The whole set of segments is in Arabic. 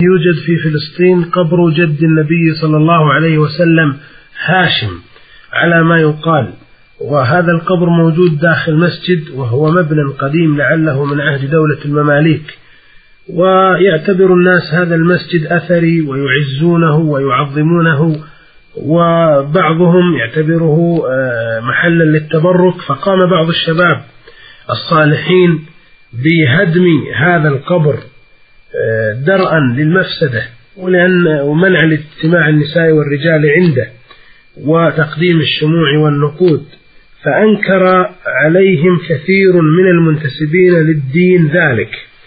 يوجد في فلسطين قبر جد النبي صلى الله عليه وسلم هاشم على ما يقال، وهذا القبر موجود داخل مسجد، وهو مبنى قديم لعله من عهد دولة المماليك، ويعتبر الناس هذا المسجد أثري ويعزونه ويعظمونه، وبعضهم يعتبره محلا للتبرك. فقام بعض الشباب الصالحين بهدم هذا القبر درءا للمفسدة ومنع لاجتماع النساء والرجال عنده وتقديم الشموع والنقود، فأنكر عليهم كثير من المنتسبين للدين ذلك،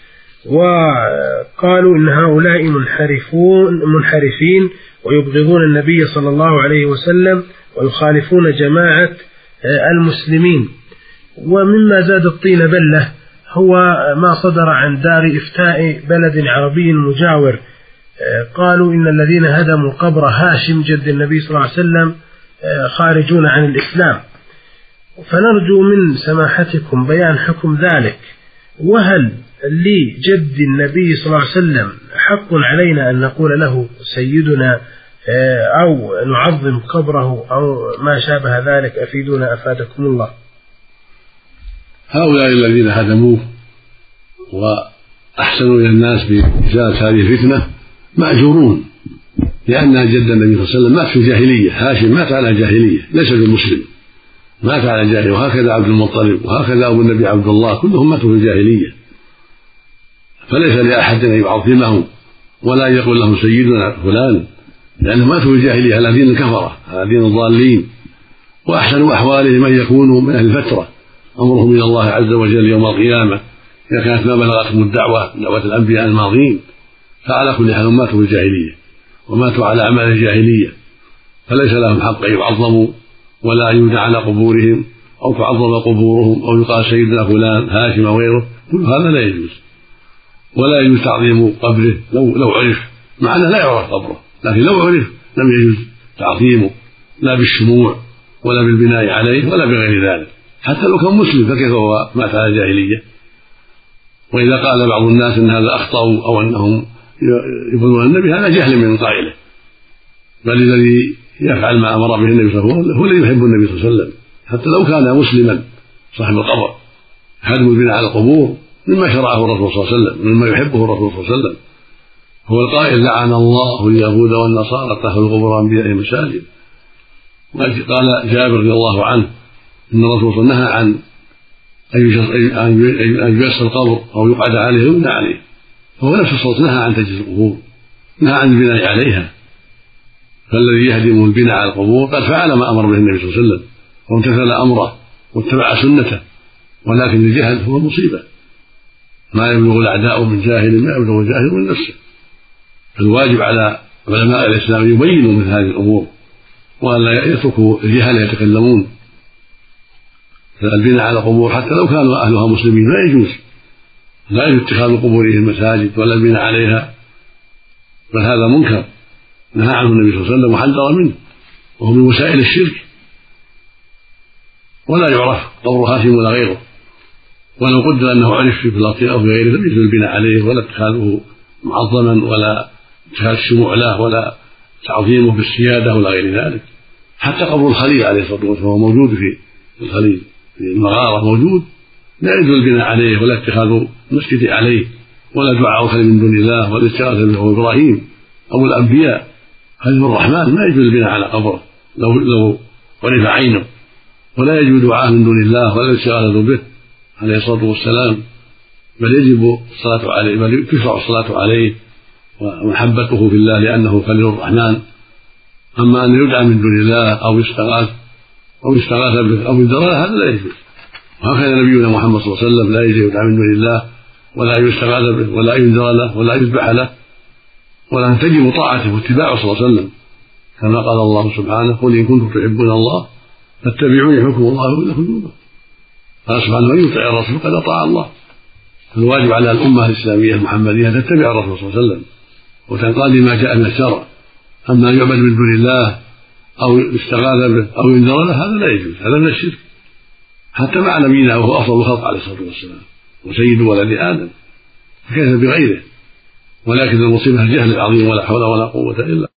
وقالوا إن هؤلاء منحرفين ويبغضون النبي صلى الله عليه وسلم ويخالفون جماعة المسلمين. ومما زاد الطين بلة هو ما صدر عن دار إفتاء بلد عربي مجاور، قالوا إن الذين هدموا قبر هاشم جد النبي صلى الله عليه وسلم خارجون عن الإسلام. فنرجو من سماحتكم بيان حكم ذلك، وهل لجد النبي صلى الله عليه وسلم حق علينا أن نقول له سيدنا أو نعظم قبره أو ما شابه ذلك؟ أفيدونا أفادكم الله. هؤلاء الذين هدموه وأحسنوا إلى الناس بإزالة هذه الفتنة مأجورون، لأن جد النبي صلى الله عليه وسلم مات في الجاهلية، هاشم مات على جاهلية ليس بمسلم، مات على جاهلية، وهكذا عبد المطلب وهكذا أبو النبي عبد الله كلهم ماتوا في الجاهلية، فليس لأحد أن يعظمهم ولا يقول لهم سيدنا فلان، لأنهم ماتوا في الجاهلية على دين الكفرة على دين الضالين. وأحسن أحوالهم أن يكونوا من أهل الفترة أمرهم إلى الله عز وجل يوم القيامة إذا كانت ما بلغتهم دعوة الأنبياء الماضين. فعلى كل حال ماتوا في الجاهلية وماتوا على أعمال الجاهلية، فليس لهم حق يعظموا ولا يودع على قبورهم أو تعظم قبورهم أو يقال سيدنا فلان هاشم وغيره، كل هذا لا يجوز، ولا يجوز تعظيم قبره لو عرف، مع أنه لا يعرف قبره، لكن لو عرف لم يجوز تعظيمه لا بالشموع ولا بالبناء عليه ولا بغير ذلك، حتى لو كان مسلم فكيف هو مات على الجاهلية. وإذا قال بعض الناس أن هذا أخطأوا أو أنهم يبغضون النبي هذا جهل من قائله، بل الذي يفعل ما أمر به النبي صلى الله عليه وسلم هو الذي يحب النبي صلى الله عليه وسلم، حتى لو كان مسلما صاحب القبر. هدم البناء على القبور مما شرعه الرسول صلى الله عليه وسلم، مما يحبه الرسول صلى الله عليه وسلم، هو القائل لعن الله اليهود والنصارى اتخذوا قبور أنبيائهم مساجد. قال جابر رضي الله عنه إن الرسول صلى الله عليه وسلم نهى عن أن يجس القبر أو يقعد عليه ويبنى عليه، فهو نفس الصوت نهى عن تجسيس القبور، نهى عن البناء عليها. فالذي يهدم البناء على القبور قد فعل ما أمر به النبي صلى الله عليه وسلم وامتثل أمره واتبع سنته، ولكن الجهل هو مصيبة، ما يبلغ الأعداء من جاهل ما يبلغ الجاهل من نفسه. فالواجب على علماء الإسلام يبينوا من هذه الأمور ولا يتركوا الجهل يتكلمون. فالبناء على القبور حتى لو كانوا أهلها مسلمين لا يجوز، لا يجوز اتخاذ قبورهم مساجد ولا البناء عليها، بل هذا منكر نهى عنه النبي صلى الله عليه وسلم وحذر منه، وهو من وسائل الشرك، ولا يعرف قبر هاشم ولا غيره. ولو قدر أنه عرف في فلسطين أو في غيره لم يجوز البناء عليه ولا اتخاذه معظما ولا اتخاذ الشموع له ولا تعظيمه بالسيادة ولا غير ذلك. حتى قبر الخليل عليه الصلاة والسلام هو موجود في الخليل في المغارة موجود، لا يجوز البناء عليه ولا اتخاذ مسجد عليه ولا دعاء خليل من دون الله ولا الاستغاثة به إبراهيم أو الأنبياء خليل الرحمن، ما يجوز البناء على قبره لو عرف عينه، ولا يجوز دعاء من دون الله ولا الاستغاثة به عليه الصلاة والسلام، بل يجب الصلاة عليه، بل تشرع الصلاة عليه ومحبته في الله لأنه خليل الرحمن. أما أن يدعى من دون الله أو يستغاث به أو يدرى هذا لا يجوز. وهكذا نبينا محمد صلى الله عليه وسلم لا يجوز يدعى من دون الله ولا يستغاث به ولا ينذر له ولا يذبح له، ولا تجب طاعته واتباعه صلى الله عليه وسلم، كما قال الله سبحانه قل إن كنتم تحبون الله فاتبعوني يحببكم الله ويغفر لكم ذنوبكم. قال سبحانه من يطع الرسول فقد أطاع الله. فالواجب على الأمة الإسلامية المحمدية أن تتبع الرسول صلى الله عليه وسلم وتنقاد ما جاء من الشرع. أما أن يعبد من دون الله أو يستغاث به أو ينذر له هذا لا يجوز، هذا من الشرك، حتى مع نبينا وهو أفضل الخلق عليه الصلاة والسلام وسيد ولد آدم، فكيف بغيره؟ ولكن المصيبة الجهل العظيم ولا حول ولا قوة إلا